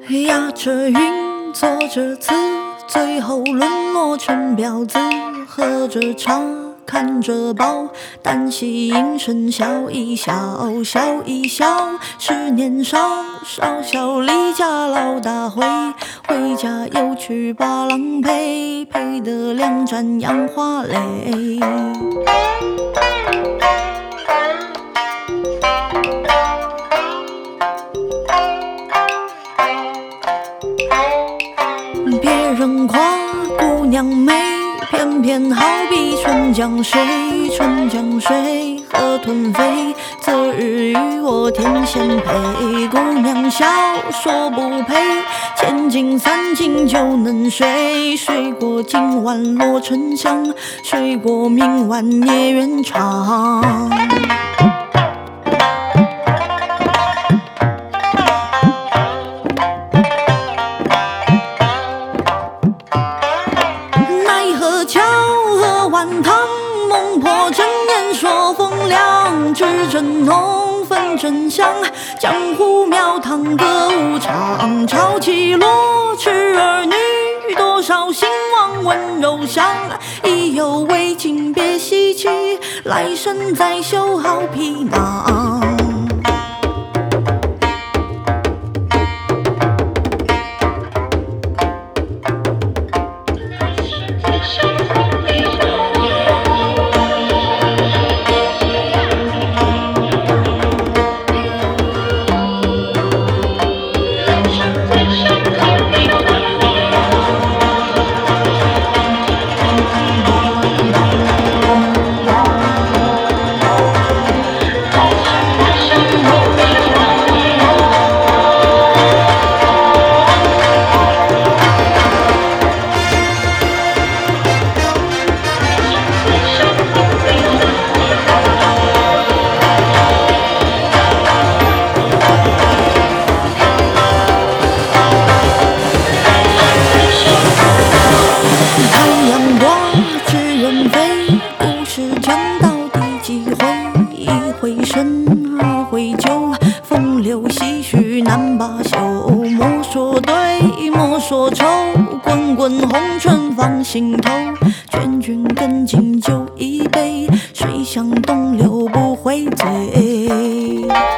压着云，做着词，最后沦落成婊子。喝着茶，看着报，单膝吟声笑一笑，笑一笑。是年少，少小离家老大回，回家又去把郎陪，陪得两盏杨花泪。别人夸姑娘美，偏偏好比春江水，春江水，河豚飞。择日与我天仙配，姑娘笑说不配，千金散尽就能睡，睡过今晚落沉香，睡过明晚夜缘长。晚唐孟婆睁眼说风凉，脂正浓，粉正香，江湖庙堂歌舞场，潮起落，痴儿女，多少兴亡温柔乡。意犹未尽别西岐，来生再绣好皮囊。回身二回酒，风流唏嘘难罢休。莫说对，莫说愁，滚滚红尘放心头。劝君更尽酒一杯，水向东流不会醉。